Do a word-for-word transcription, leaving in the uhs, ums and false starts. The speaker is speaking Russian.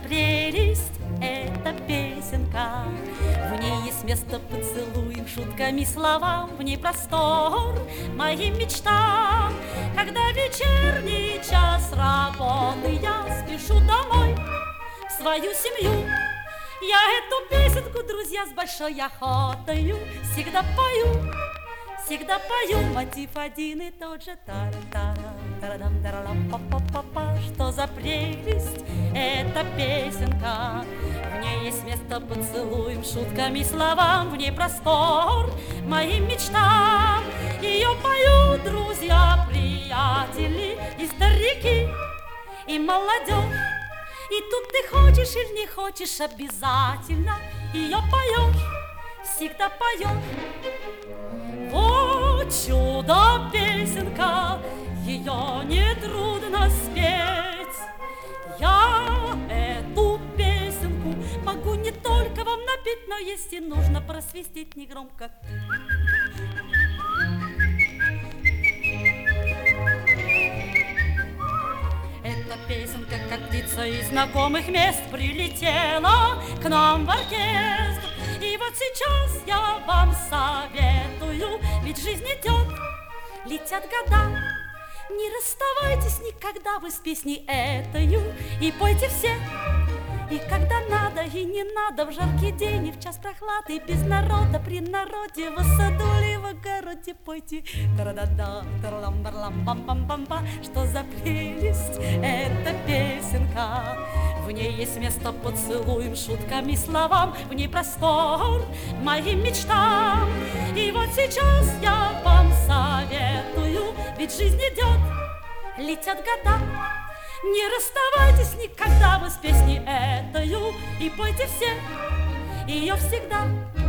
прелесть эта песенка? В ней есть место поцелуем, шутками, словам, в ней простор моим мечтам. Когда вечерний час работы, я спешу домой в свою семью. Я эту песенку, друзья, с большой охотою всегда пою, всегда пою. Мотив один и тот же. Что за прелесть эта песенка? В ней есть место поцелуем, шутками, словам, в ней простор моим мечтам. Ее поют друзья, приятели и старики, и молодежь. И тут ты хочешь или не хочешь, обязательно ее поешь, всегда поешь. Вот чудо-песенка, ее нетрудно спеть. Я эту песенку могу не только вам напеть, но если нужно просвистеть негромко. Эта песенка, как птица из знакомых мест, прилетела к нам в оркестр. И вот сейчас я вам советую, ведь жизнь идет, летят года. Не расставайтесь никогда вы с песней этою, и пойте все, и когда надо, и не надо, в жаркий день и в час прохлады, без народа, при народе, в саду или в огороде пойте. Тара-да-да, тара-лам-бар-лам-пам-пам-пам-па. Что за прелесть эта песенка? В ней есть место поцелуем, шутками, словам, в ней простор моим мечтам. И вот сейчас я вам советую, ведь жизнь идет, летят года. Не расставайтесь никогда вы с песней этою, и пойте все ее всегда.